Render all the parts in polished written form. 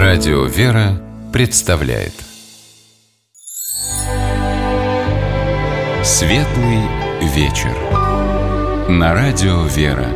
Радио «Вера» представляет Светлый вечер на Радио «Вера».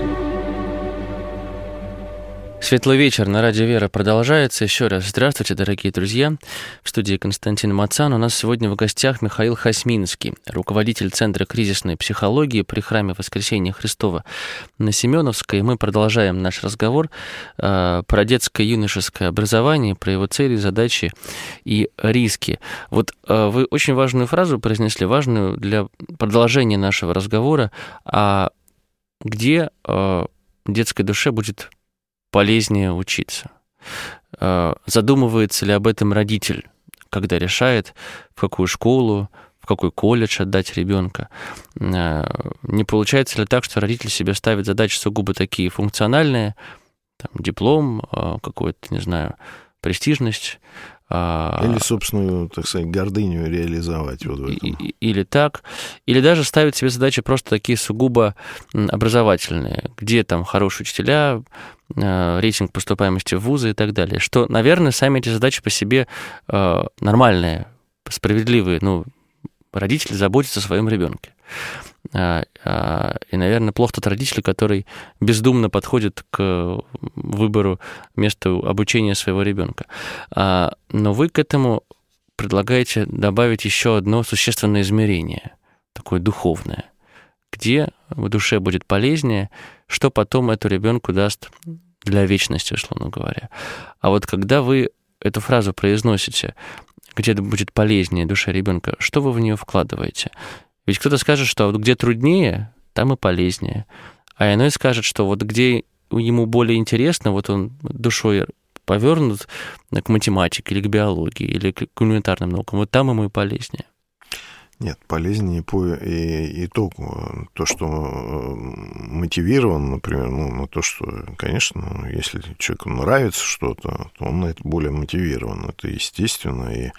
Светлый вечер на Радио «Вера» продолжается. Еще раз здравствуйте, дорогие друзья. В студии Константин Мацан. У нас сегодня в гостях Михаил Хасминский, руководитель Центра кризисной психологии при Храме Воскресения Христова на Семеновской. И мы продолжаем наш разговор про детское и юношеское образование, про его цели, задачи и риски. Вот вы очень важную фразу произнесли, важную для продолжения нашего разговора, где детской душе будет полезнее учиться. Задумывается ли об этом родитель, когда решает, в какую школу, в какой колледж отдать ребенка? Не получается ли так, что родитель себе ставит задачи сугубо такие функциональные, там, диплом, какую-то, не знаю, престижность, или собственную, так сказать, гордыню реализовать вот в этом. Или так. Или даже ставить себе задачи просто такие сугубо образовательные, где там хорошие учителя, рейтинг поступаемости в вузы и так далее. Что, наверное, сами эти задачи по себе нормальные, справедливые. Ну, родители заботятся о своем ребенке. И, наверное, плох тот родитель, который бездумно подходит к выбору места обучения своего ребенка. Но вы к этому предлагаете добавить еще одно существенное измерение, такое духовное, где в душе будет полезнее, что потом эту ребенку даст для вечности, условно говоря. А вот когда вы эту фразу произносите, где будет полезнее душе ребенка, что вы в нее вкладываете? Ведь кто-то скажет, что вот где труднее, там и полезнее. А иной скажет, что вот где ему более интересно, вот он душой повернут к математике или к биологии, или к гуманитарным наукам, вот там ему и полезнее. Нет, полезнее и то, что мотивирован, например, на то, что, конечно, если человеку нравится что-то, то он на это более мотивирован. Это естественно, и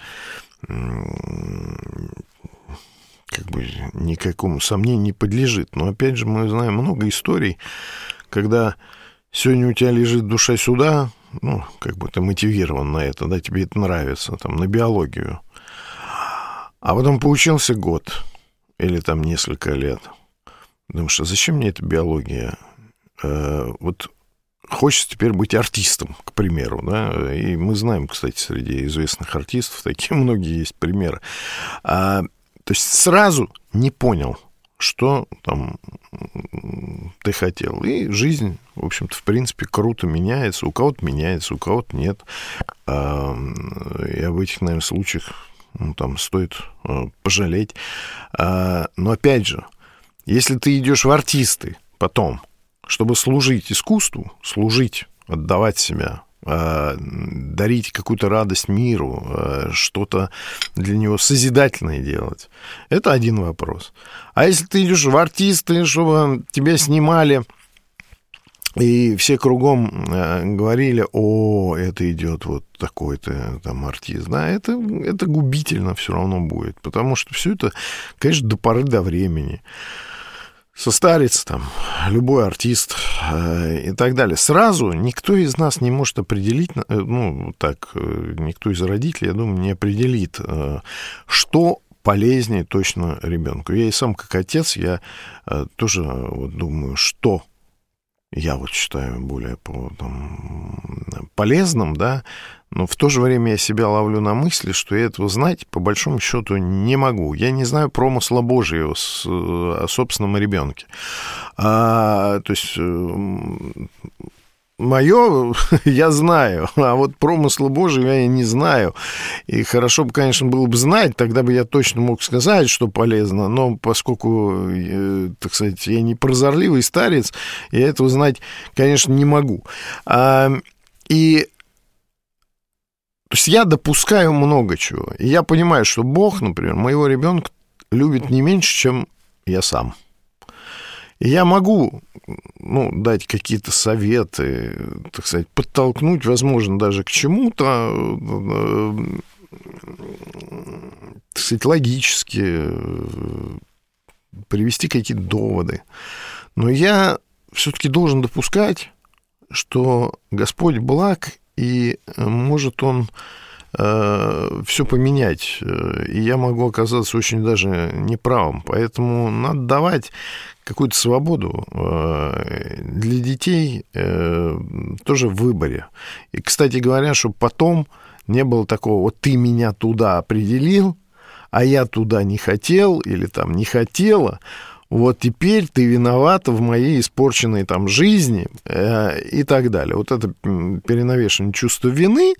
как бы никакому сомнению не подлежит. Но, опять же, мы знаем много историй, когда сегодня у тебя лежит душа сюда, ну, как бы ты мотивирован на это, да, тебе это нравится, там, на биологию. А потом поучился год или там несколько лет. Думаешь, а зачем мне эта биология? Вот хочется теперь быть артистом, к примеру, да, и мы знаем, кстати, среди известных артистов такие многие есть примеры. То есть сразу не понял, что там ты хотел. И жизнь, в общем-то, в принципе, круто меняется. У кого-то меняется, у кого-то нет. И об этих, наверное, случаях там стоит пожалеть. Но, опять же, если ты идешь в артисты потом, чтобы служить искусству, служить, отдавать себя, дарить какую-то радость миру, что-то для него созидательное делать. Это один вопрос. А если ты идешь в артисты, чтобы тебя снимали, и все кругом говорили: о, это идет вот такой-то там артист, да, это губительно все равно будет, потому что все это, конечно, до поры до времени. Состарится там любой артист и так далее. Сразу никто из нас не может определить, ну, так, никто из родителей, я думаю, не определит, что полезнее точно ребенку. Я и сам, как отец, я тоже вот думаю, что я вот считаю более полезным, да, но в то же время я себя ловлю на мысли, что я этого знать, по большому счету, не могу. Я не знаю промысла Божьего о собственном ребенке. То есть мое я знаю, а вот промысла Божьего я не знаю. И хорошо бы, конечно, было бы знать, тогда бы я точно мог сказать, что полезно, но поскольку, так сказать, я не прозорливый старец, я этого знать, конечно, не могу. И то есть я допускаю много чего. И я понимаю, что Бог, например, моего ребенка любит не меньше, чем я сам. И я могу, дать какие-то советы, так сказать, подтолкнуть, возможно, даже к чему-то, так сказать, логически, привести какие-то доводы. Но я все-таки должен допускать, что Господь благ, и может он все поменять, и я могу оказаться очень даже неправым. Поэтому надо давать какую-то свободу для детей тоже в выборе. И, кстати говоря, чтобы потом не было такого, вот ты меня туда определил, а я туда не хотел или там не хотела, вот теперь ты виновата в моей испорченной там жизни и так далее. Вот это перенавешенное чувство вины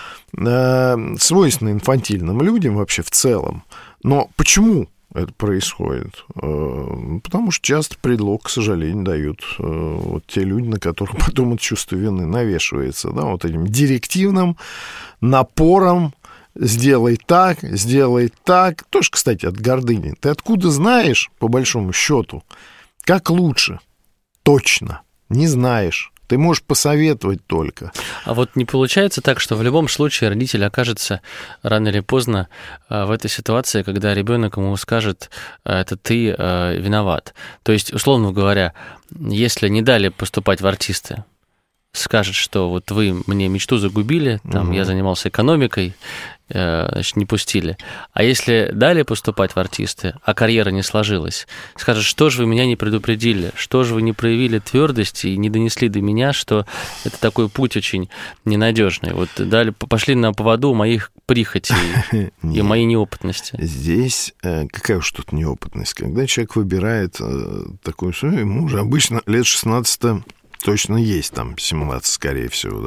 свойственно инфантильным людям вообще в целом. Но почему это происходит? Потому что часто предлог, к сожалению, дают вот те люди, на которых потом это чувство вины навешивается, да, вот этим директивным напором: сделай так, тоже, кстати, от гордыни. Ты откуда знаешь, по большому счету, как лучше? Точно не знаешь. Ты можешь посоветовать только. А вот не получается так, что в любом случае родитель окажется рано или поздно в этой ситуации, когда ребенок ему скажет: это ты виноват. То есть, условно говоря, если не дали поступать в артисты, скажет, что вот вы мне мечту загубили, там, я занимался экономикой, значит, не пустили. А если дали поступать в артисты, а карьера не сложилась, скажет: что же вы меня не предупредили, что же вы не проявили твердости и не донесли до меня, что это такой путь очень ненадежный. Вот дали, пошли на поводу моих прихотей и моей неопытности. Здесь какая уж тут неопытность? Когда человек выбирает такую сумму, ему уже обычно лет 16 точно есть, там 17, скорее всего,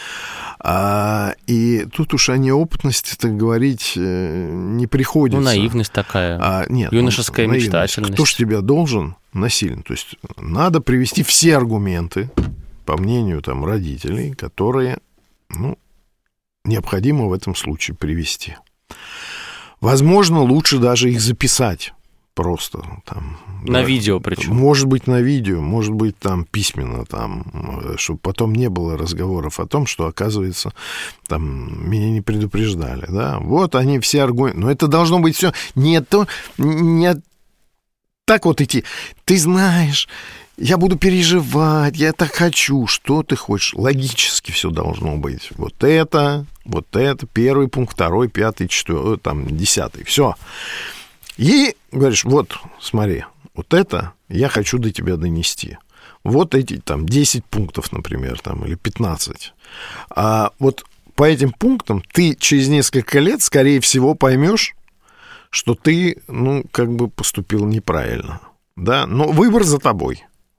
да? И тут уж о неопытности, так говорить, не приходится. Ну, наивность такая, нет, юношеская мечтательность. Кто ж тебя должен насильно? То есть надо привести все аргументы, по мнению там родителей, которые, необходимо в этом случае привести. Возможно, лучше даже их записать. Просто там... На видео причем. Может быть, на видео, может быть, там письменно, там, чтобы потом не было разговоров о том, что, оказывается, там, меня не предупреждали, да. Вот они все аргументы. Но это должно быть все не так вот идти. Ты знаешь, я буду переживать, я так хочу. Что ты хочешь? Логически все должно быть. Вот это, первый пункт, второй, пятый, четвертый, там, 10. Все. И говоришь: вот, смотри, вот это я хочу до тебя донести. Вот эти там 10 пунктов, например, там, или 15. А вот по этим пунктам ты через несколько лет, скорее всего, поймешь, что ты, поступил неправильно. Да? Но выбор за тобой.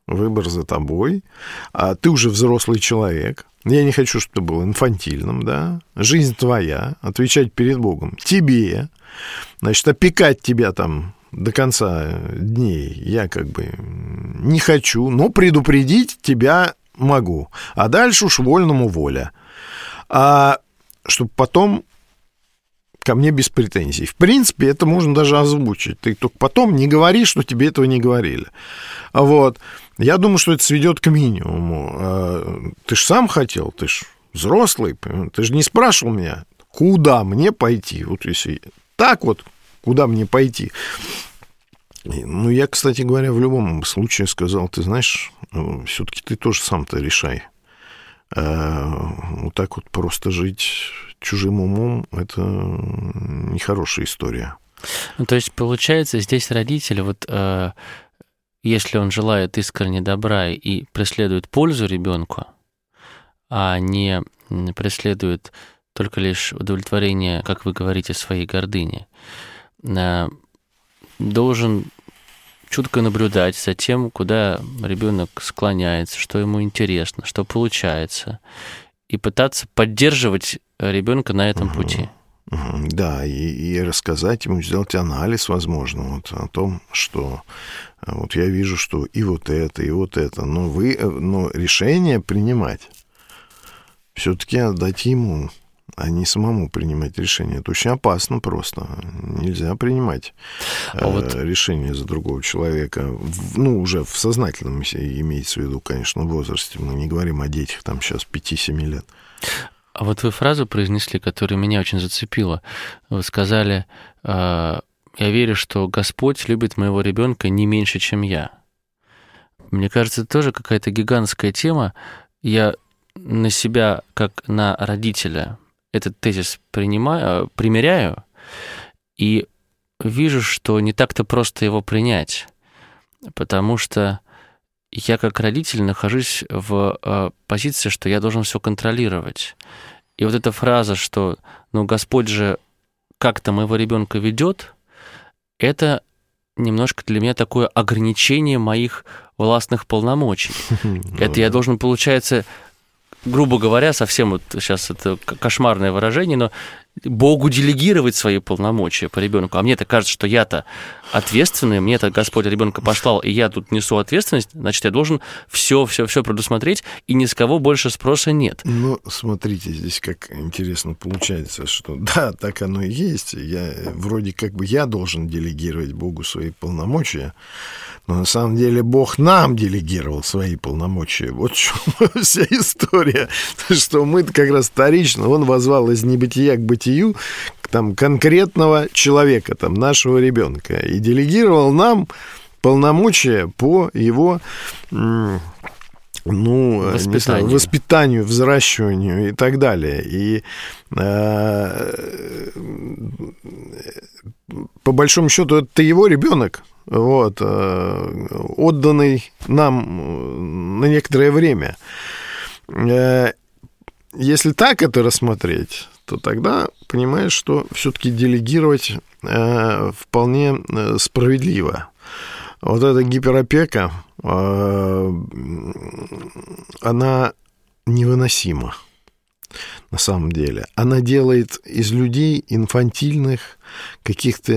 А ты уже взрослый человек. Я не хочу, чтобы ты был инфантильным, да. Жизнь твоя, отвечать перед Богом тебе. Значит, опекать тебя там до конца дней я не хочу, но предупредить тебя могу. А дальше уж вольному воля. А чтобы потом ко мне без претензий. В принципе, это можно даже озвучить. Ты только потом не говори, что тебе этого не говорили. Вот. Я думаю, что это сведет к минимуму. Ты ж сам хотел, ты ж взрослый, ты же не спрашивал меня, куда мне пойти. Вот если так вот, куда мне пойти. Я, кстати говоря, в любом случае сказал: ты знаешь, все-таки ты тоже сам-то решай. Вот так вот просто жить чужим умом — это нехорошая история. То есть, получается, здесь родители, если он желает искренне добра и преследует пользу ребенку, а не преследует только лишь удовлетворение, как вы говорите, своей гордыни, должен чутко наблюдать за тем, куда ребенок склоняется, что ему интересно, что получается, и пытаться поддерживать ребенка на этом пути. Да, и рассказать ему, сделать анализ, возможно, о том, что вот я вижу, что и вот это, но решение принимать все-таки отдать ему, а не самому принимать решение. Это очень опасно просто. Нельзя принимать решение за другого человека. Уже в сознательном, имеется в виду, конечно, возрасте. Мы не говорим о детях там сейчас 5-7 лет. А вот вы фразу произнесли, которая меня очень зацепила. Вы сказали: я верю, что Господь любит моего ребенка не меньше, чем я. Мне кажется, это тоже какая-то гигантская тема. Я на себя, как на родителя, этот тезис примеряю, и вижу, что не так-то просто его принять, потому что я как родитель нахожусь в позиции, что я должен все контролировать. И вот эта фраза, что Господь же как-то моего ребенка ведет, это немножко для меня такое ограничение моих властных полномочий. Это я должен, получается, грубо говоря, совсем вот сейчас это кошмарное выражение, но Богу делегировать свои полномочия по ребенку. А мне-то кажется, что я-то ответственный, мне-то Господь ребенка послал, и я тут несу ответственность, значит, я должен все предусмотреть, и ни с кого больше спроса нет. Ну, смотрите, здесь как интересно получается, что да, так оно и есть. Вроде как бы я должен делегировать Богу свои полномочия, но на самом деле Бог нам делегировал свои полномочия. Вот в чем вся история. Что мы как раз вторично, Он возвал из небытия к бытию там, конкретного человека, там, нашего ребенка, и делегировал нам полномочия по его воспитанию, взращиванию и так далее. И по большому счету это его ребенок, вот, отданный нам на некоторое время. Если так это рассмотреть, то тогда понимаешь, что все-таки делегировать вполне справедливо. Вот эта гиперопека, она невыносима на самом деле. Она делает из людей инфантильных, каких-то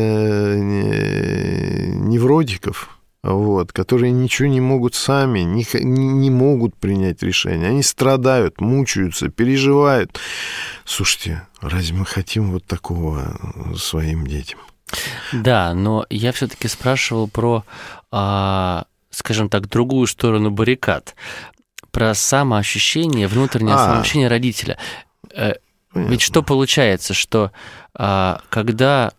невротиков, вот, которые ничего не могут сами, не могут принять решение. Они страдают, мучаются, переживают. Слушайте, разве мы хотим вот такого своим детям? Да, но я все-таки спрашивал про, скажем так, другую сторону баррикад, про самоощущение, внутреннее самоощущение родителя. Понятно. Ведь что получается, что когда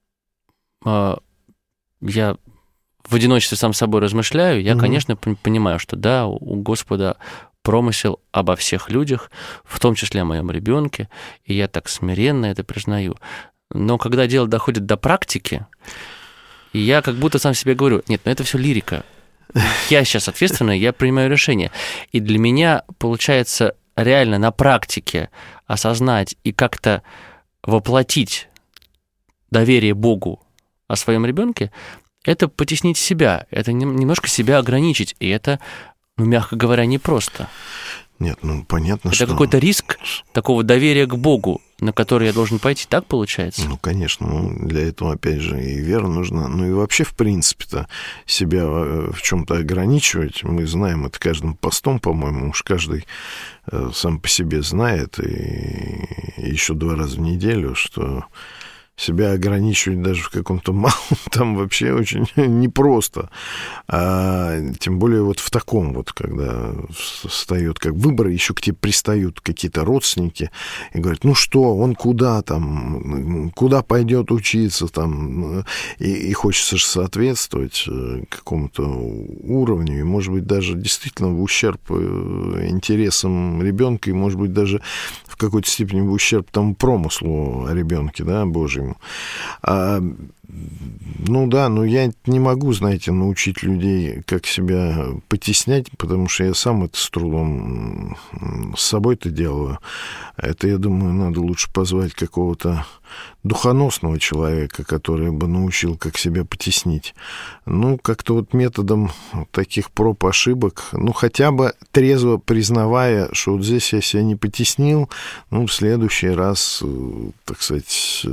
я в одиночестве сам с собой размышляю, я, конечно, понимаю, что да, у Господа промысел обо всех людях, в том числе о моем ребенке, и я так смиренно это признаю. Но когда дело доходит до практики, я как будто сам себе говорю, нет, это все лирика. Я сейчас ответственный, я принимаю решение. И для меня, получается, реально на практике осознать и как-то воплотить доверие Богу о своем ребенке, это потеснить себя, это немножко себя ограничить, и это, мягко говоря, непросто. Нет, понятно, это что... Это какой-то риск такого доверия к Богу, на который я должен пойти, так получается? Конечно, для этого, опять же, и вера нужна. И вообще, в принципе-то, себя в чем-то ограничивать, мы знаем это каждым постом, по-моему, уж каждый сам по себе знает, и еще 2 раза в неделю, что... Себя ограничивать даже в каком-то малом там вообще очень непросто. Тем более вот в таком вот, когда встает как выбор, еще к тебе пристают какие-то родственники и говорят, что, он куда там, куда пойдет учиться там, и хочется же соответствовать какому-то уровню, и, может быть, даже действительно в ущерб интересам ребенка, и, может быть, даже в какой-то степени в ущерб тому промыслу о ребенке, да, Божьему. Я не могу, знаете, научить людей, как себя потеснять, потому что я сам это с трудом с собой-то делаю. Это, я думаю, надо лучше позвать какого-то духоносного человека, который бы научил, как себя потеснить. Как-то вот методом таких проб, ошибок, хотя бы трезво признавая, что вот здесь я себя не потеснил, в следующий раз, так сказать...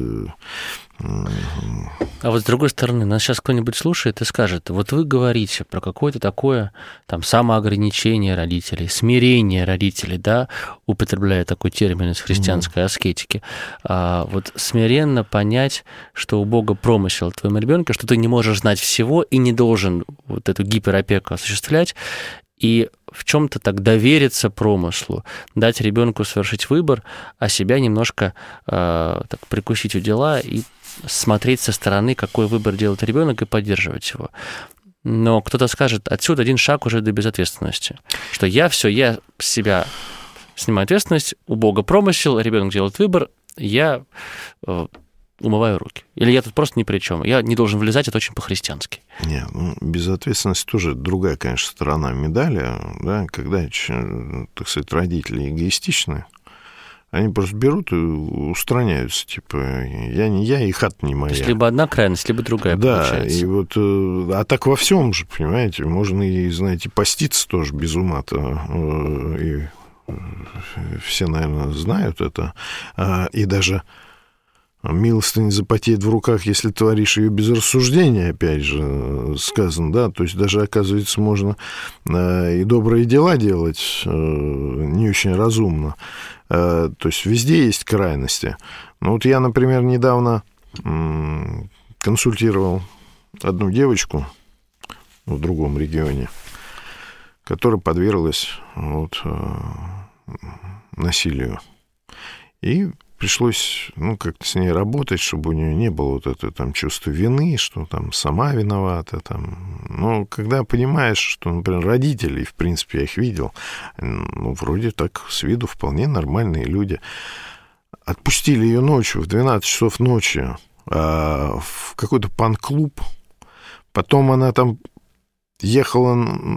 А вот с другой стороны, нас сейчас кто-нибудь слушает и скажет, вот вы говорите про какое-то такое там самоограничение родителей, смирение родителей, да, употребляя такой термин из христианской аскетики, вот смиренно понять, что у Бога промысел в твоем ребенке, что ты не можешь знать всего и не должен вот эту гиперопеку осуществлять, и в чем-то так довериться промыслу, дать ребенку совершить выбор, а себя немножко так прикусить у дела и смотреть со стороны, какой выбор делает ребенок, и поддерживать его. Но кто-то скажет, отсюда один шаг уже до безответственности, что я себя снимаю ответственность, у Бога промысел, ребенок делает выбор, я умываю руки. Или я тут просто ни при чем. Я не должен влезать, это очень по-христиански. Нет, безответственность тоже другая, конечно, сторона медали, да, когда, так сказать, родители эгоистичны, они просто берут и устраняются, типа, я не я, и хата не моя. То есть либо одна крайность, либо другая, да, получается. И вот, а так во всем же, понимаете, можно и, знаете, поститься тоже без ума-то, и все, наверное, знают это, и даже милостыня запотеет в руках, если творишь ее без рассуждения, опять же, сказано, да, то есть даже, оказывается, можно и добрые дела делать не очень разумно, то есть везде есть крайности. Ну вот я, например, недавно консультировал одну девочку в другом регионе, которая подверглась насилию, и пришлось, как-то с ней работать, чтобы у нее не было вот это там чувства вины, что там сама виновата, там. Но когда понимаешь, что, например, родители, в принципе, я их видел, вроде так с виду вполне нормальные люди, отпустили ее ночью, в 12 часов ночи, в какой-то панк-клуб, потом она там ехала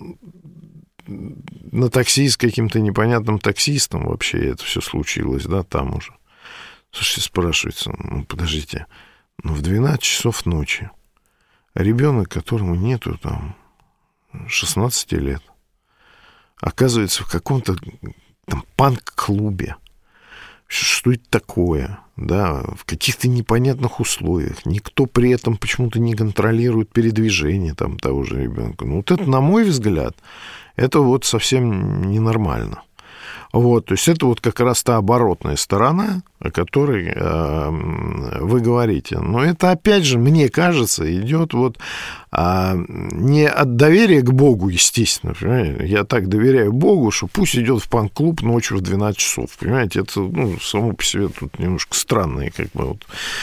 на такси с каким-то непонятным таксистом, вообще это все случилось, да, там уже. Слушайте, спрашивается, подождите, в 12 часов ночи ребенок, которому нету там 16 лет, оказывается в каком-то там панк-клубе. Что это такое? Да, в каких-то непонятных условиях. Никто при этом почему-то не контролирует передвижение там того же ребенка. Вот это, на мой взгляд, это вот совсем ненормально. Вот, то есть это вот как раз та оборотная сторона, о которой вы говорите. Но это, опять же, мне кажется, идет вот не от доверия к Богу, естественно. Понимаете? Я так доверяю Богу, что пусть идет в панк-клуб ночью в 12 часов. Понимаете, это само по себе тут немножко странные, как бы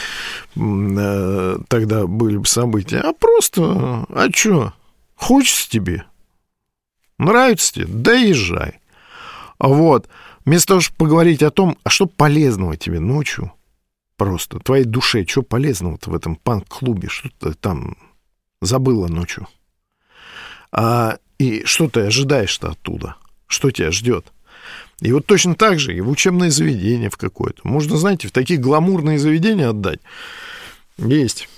вот тогда были бы события. А просто, что, хочется тебе? Нравится тебе? Да езжай. Вот. Вместо того, чтобы поговорить о том, а что полезного тебе ночью, просто твоей душе, что полезного-то в этом панк-клубе, что ты там забыла ночью? И что ты ожидаешь-то оттуда? Что тебя ждет? И вот точно так же и в учебное заведение в какое-то. Можно, знаете, в такие гламурные заведения отдать. Есть...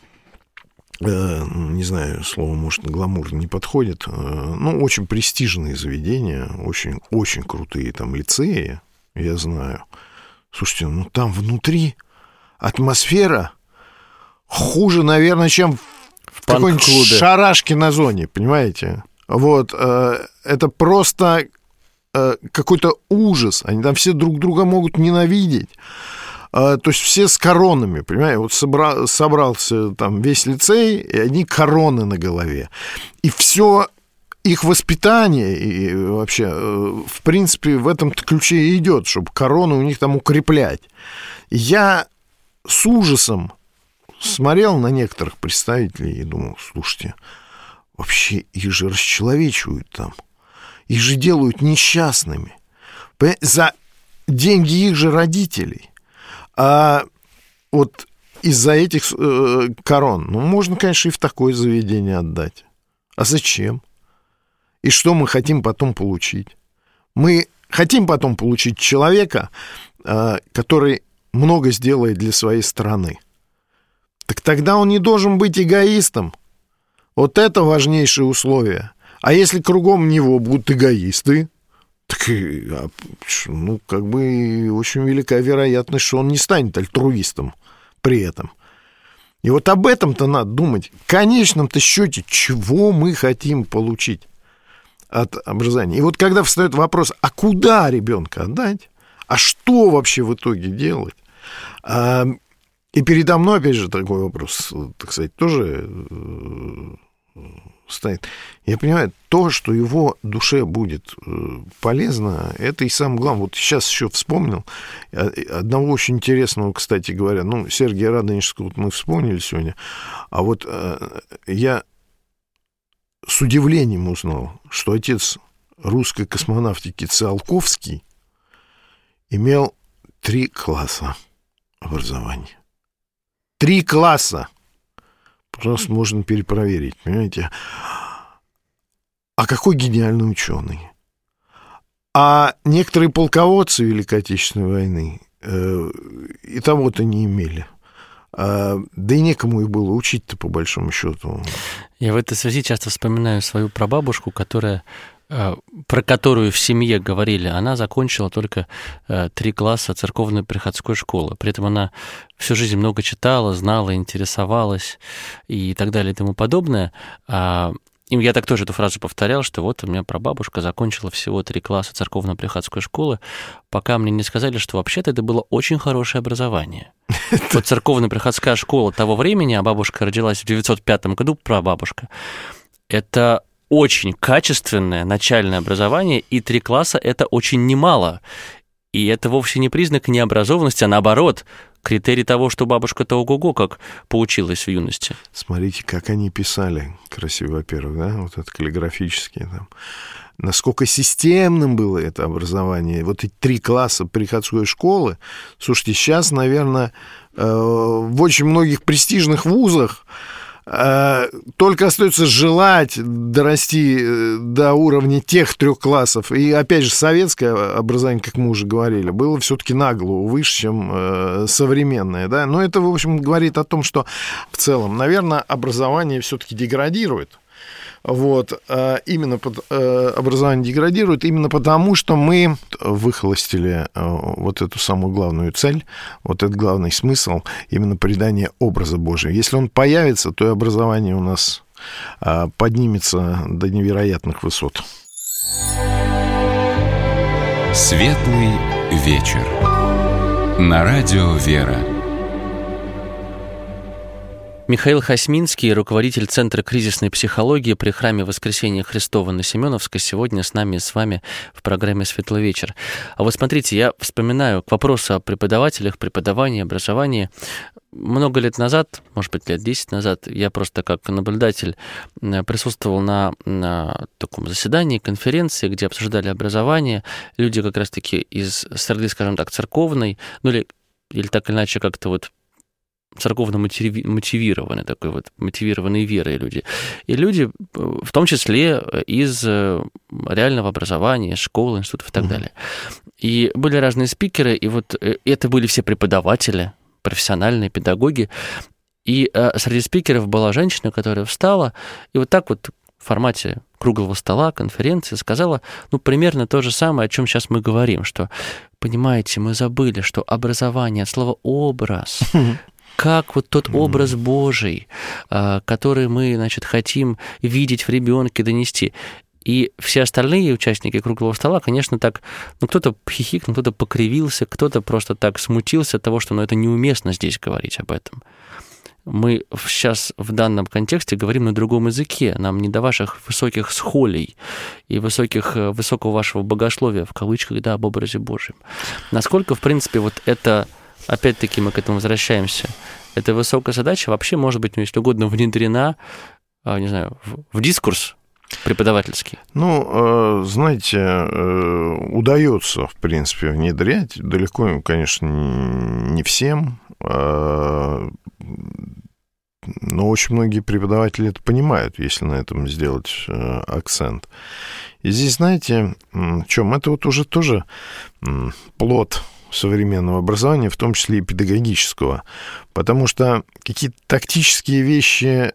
не знаю, слово, может, гламур не подходит, очень престижные заведения, очень, очень крутые там лицеи, я знаю. Слушайте, там внутри атмосфера хуже, наверное, чем в какой-нибудь шарашке на зоне, понимаете? Вот, это просто какой-то ужас, они там все друг друга могут ненавидеть. То есть все с коронами, понимаете? Вот собрался там весь лицей, и одни короны на голове. И все их воспитание, и вообще, в принципе, в этом ключе и идет, чтобы короны у них там укреплять. И я с ужасом смотрел на некоторых представителей и думал, слушайте, вообще их же расчеловечивают там, их же делают несчастными. За деньги их же родителей. А вот из-за этих корон, можно, конечно, и в такое заведение отдать. А зачем? И что мы хотим потом получить? Мы хотим потом получить человека, который много сделает для своей страны. Так тогда он не должен быть эгоистом. Вот это важнейшее условие. А если кругом него будут эгоисты, так, очень велика вероятность, что он не станет альтруистом при этом. И вот об этом-то надо думать. В конечном-то счете, чего мы хотим получить от образования. И вот когда встает вопрос, а куда ребенка отдать? А что вообще в итоге делать? И передо мной, опять же, такой вопрос, так сказать, тоже стоит. Я понимаю, то, что его душе будет полезно, это и самое главное. Вот сейчас еще вспомнил одного очень интересного, кстати говоря, Сергия Радонежского мы вспомнили сегодня, а вот я с удивлением узнал, что отец русской космонавтики Циолковский имел 3 класса образования. 3 класса! Просто можно перепроверить, понимаете? А какой гениальный ученый! А некоторые полководцы Великой Отечественной войны и того-то не имели. Да и некому их было учить-то, по большому счету. Я в этой связи часто вспоминаю свою прабабушку, про которую в семье говорили, она закончила только 3 класса церковной приходской школы. При этом она всю жизнь много читала, знала, интересовалась и так далее и тому подобное. И я так тоже эту фразу повторял, что вот у меня прабабушка закончила всего 3 класса церковно-приходской школы, пока мне не сказали, что вообще-то это было очень хорошее образование. Вот церковно-приходская школа того времени, а бабушка родилась в 905 году, прабабушка, это очень качественное начальное образование, и 3 класса – это очень немало. И это вовсе не признак необразованности, а наоборот, критерий того, что бабушка-то ого-го как поучилась в юности. Смотрите, как они писали красиво, во-первых, да, вот это каллиграфические там. Насколько системным было это образование. Вот эти 3 класса приходской школы. Слушайте, сейчас, наверное, в очень многих престижных вузах только остается желать дорасти до уровня тех 3 классов. И, опять же, советское образование, как мы уже говорили, было все-таки на голову выше, чем современное. Да? Но это, в общем, говорит о том, что в целом, наверное, образование все-таки деградирует. Вот, образование деградирует именно потому, что мы выхолостили вот эту самую главную цель, вот этот главный смысл, именно придание образа Божия. Если он появится, то и образование у нас поднимется до невероятных высот. Светлый вечер. На радио «Вера». Михаил Хасминский, руководитель Центра кризисной психологии при храме Воскресения Христова на Семеновской, сегодня с нами и с вами в программе «Светлый вечер». А вот смотрите, я вспоминаю к вопросу о преподавателях, преподавании, образовании. Много лет назад, может быть, лет 10 назад, я просто как наблюдатель присутствовал на таком заседании, конференции, где обсуждали образование. Люди как раз-таки из среды, скажем так, церковной, ну или так или иначе как-то вот церковно мотивированные, такой вот мотивированные верой люди. И люди, в том числе из реального образования, школ, институтов и так далее. И были разные спикеры, и вот это были все преподаватели, профессиональные педагоги. И среди спикеров была женщина, которая встала, и вот так вот в формате круглого стола, конференции сказала, примерно то же самое, о чем сейчас мы говорим, что, понимаете, мы забыли, что образование от слова «образ», как вот тот образ Божий, который мы, значит, хотим видеть в ребенке, донести. И все остальные участники круглого стола, конечно, так, кто-то хихикнул, кто-то покривился, кто-то просто так смутился от того, что это неуместно здесь говорить об этом. Мы сейчас в данном контексте говорим на другом языке, нам не до ваших высоких схолей и высокого вашего богословия, в кавычках, да, об образе Божьем. Насколько, в принципе, вот это... Опять-таки мы к этому возвращаемся. Эта высокая задача вообще может быть, если угодно, внедрена, не знаю, в дискурс преподавательский. Знаете, удается, в принципе, внедрять. Далеко, конечно, не всем. Но очень многие преподаватели это понимают, если на этом сделать акцент. И здесь, знаете, в чем? Это вот уже тоже плод современного образования, в том числе и педагогического, потому что какие-то тактические вещи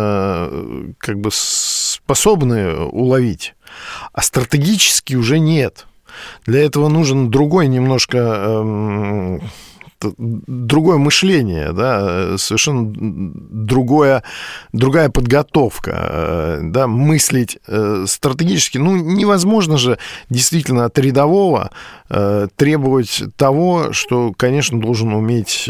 способны уловить, а стратегические уже нет. Для этого нужен другой немножко другое мышление, да, совершенно другая подготовка, да, мыслить стратегически. Невозможно же действительно от рядового требовать того, что, конечно, должен уметь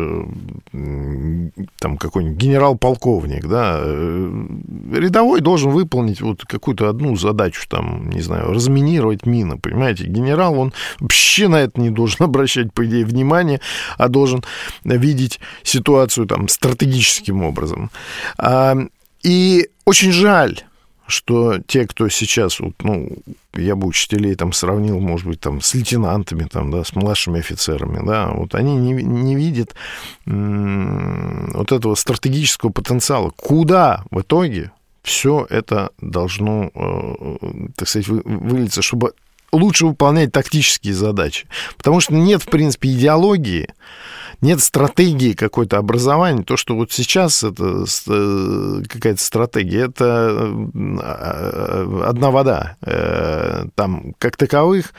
там какой-нибудь генерал-полковник, да. Рядовой должен выполнить вот какую-то одну задачу, там, не знаю, разминировать мины, понимаете. Генерал, он вообще на это не должен обращать, по идее, внимание, а должен видеть ситуацию там стратегическим образом. И очень жаль, что те, кто сейчас, вот, ну, я бы учителей там сравнил, может быть, там, с лейтенантами, там, да, с младшими офицерами, да, вот они не видят вот этого стратегического потенциала. Куда в итоге все это должно, так сказать, вылиться, чтобы лучше выполнять тактические задачи. Потому что нет, в принципе, идеологии, нет стратегии какой-то образования. То, что вот сейчас это какая-то стратегия, это одна вода. Там, как таковых,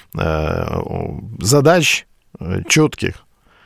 задач четких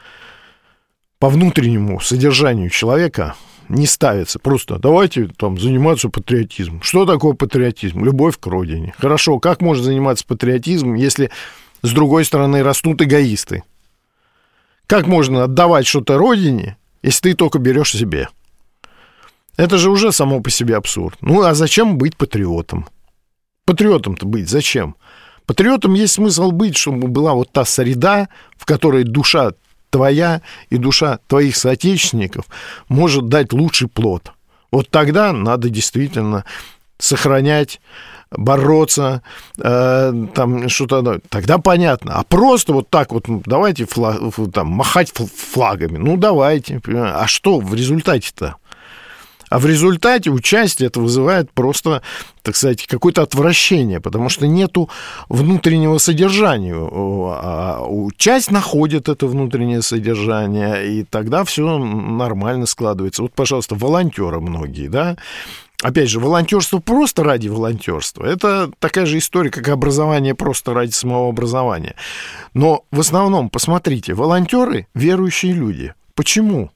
по внутреннему содержанию человека не ставится. Просто давайте там заниматься патриотизмом. Что такое патриотизм? Любовь к родине. Хорошо, как можно заниматься патриотизмом, если с другой стороны растут эгоисты? Как можно отдавать что-то родине, если ты только берешь себе? Это же уже само по себе абсурд. Ну, а зачем быть патриотом? Патриотом-то быть зачем? Патриотом есть смысл быть, чтобы была вот та среда, в которой душа твоя и душа твоих соотечественников может дать лучший плод. Вот тогда надо действительно сохранять, бороться, там что-то. Тогда понятно. А просто вот так вот, давайте там, махать флагами. Ну, давайте. А что в результате-то? А в результате участие это вызывает просто, так сказать, какое-то отвращение, потому что нету внутреннего содержания. А часть находит это внутреннее содержание, и тогда все нормально складывается. Вот, пожалуйста, волонтеры многие, да. Опять же, волонтерство просто ради волонтерства. Это такая же история, как образование просто ради самого образования. Но в основном, посмотрите, волонтеры — верующие люди. Почему?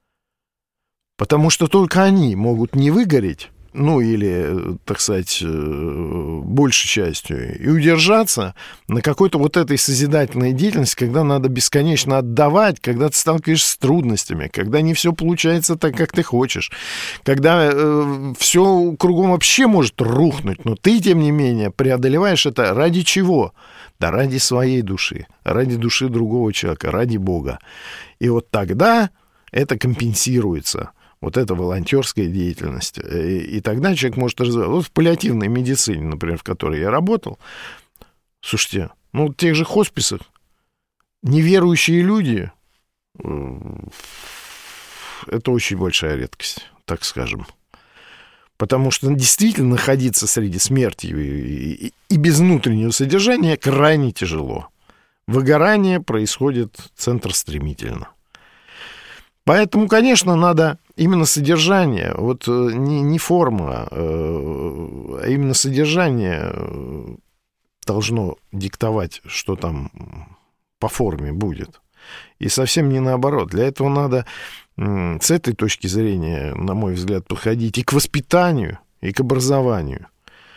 Потому что только они могут не выгореть, ну или, так сказать, большей частью, и удержаться на какой-то вот этой созидательной деятельности, когда надо бесконечно отдавать, когда ты сталкиваешься с трудностями, когда не все получается так, как ты хочешь, когда все кругом вообще может рухнуть, но ты, тем не менее, преодолеваешь это ради чего? Да ради своей души, ради души другого человека, ради Бога. И вот тогда это компенсируется. Вот это волонтерская деятельность. И тогда человек может развиваться. Вот в паллиативной медицине, например, в которой я работал, слушайте, ну, в тех же хосписах неверующие люди — это очень большая редкость, так скажем. Потому что действительно находиться среди смерти и без внутреннего содержания крайне тяжело. Выгорание происходит центростремительно. Поэтому, конечно, надо именно содержание, вот не форма, а именно содержание должно диктовать, что там по форме будет. И совсем не наоборот. Для этого надо с этой точки зрения, на мой взгляд, подходить и к воспитанию, и к образованию.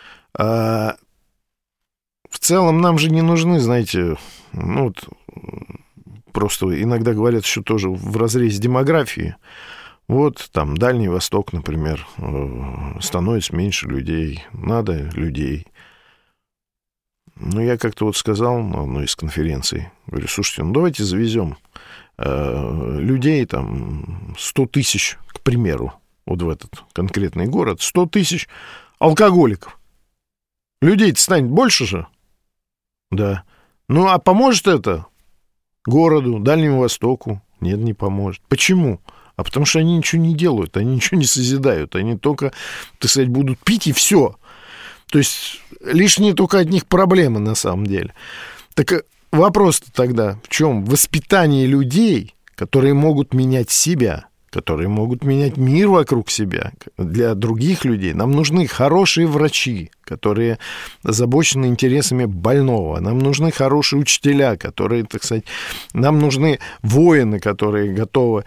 А в целом нам же не нужны, знаете, ну вот... Просто иногда говорят, что тоже в разрезе демографии. Вот там Дальний Восток, например, становится меньше людей, надо людей. Ну, я как-то вот сказал на одной из конференций, говорю, слушайте, ну давайте завезем людей, там, 100 тысяч, к примеру, вот в этот конкретный город, 100 тысяч алкоголиков. Людей-то станет больше же? Да. Ну, а поможет это городу, Дальнему Востоку? Нет, не поможет. Почему? А потому что они ничего не делают, они ничего не созидают, они только, так сказать, будут пить и все. То есть лишние только от них проблемы на самом деле. Так вопрос-то тогда в чем? Воспитание людей, которые могут менять себя, которые могут менять мир вокруг себя для других людей. Нам нужны хорошие врачи, которые озабочены интересами больного. Нам нужны хорошие учителя, которые, так сказать, нам нужны воины, которые готовы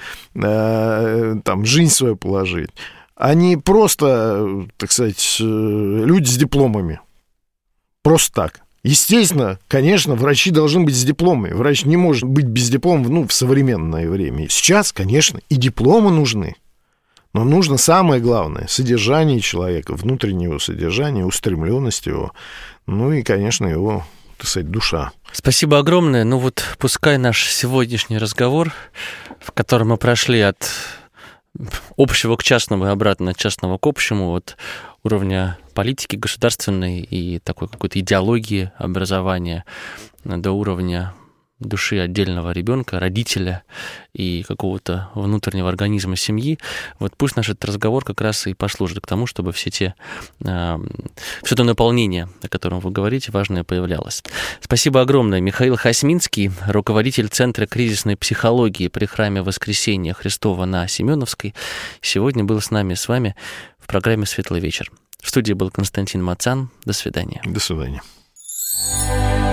там жизнь свою положить. А не просто, так сказать, люди с дипломами. Просто так. Естественно, конечно, врачи должны быть с дипломами. Врач не может быть без диплома, ну, в современное время. Сейчас, конечно, и дипломы нужны. Но нужно самое главное — содержание человека, внутреннего содержания, устремленность его, ну и, конечно, его, так сказать, душа. Спасибо огромное. Ну вот пускай наш сегодняшний разговор, в котором мы прошли от общего к частному и обратно от частного к общему, от уровня политики государственной и такой какой-то идеологии образования до уровня души отдельного ребенка, родителя и какого-то внутреннего организма семьи. Вот пусть наш этот разговор как раз и послужит к тому, чтобы все то наполнение, о котором вы говорите, важное появлялось. Спасибо огромное. Михаил Хасминский, руководитель Центра кризисной психологии при Храме Воскресения Христова на Семеновской, сегодня был с вами в программе «Светлый вечер». В студии был Константин Мацан. До свидания. До свидания.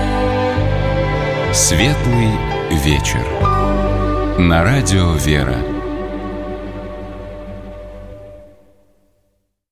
Светлый вечер. На радио «Вера».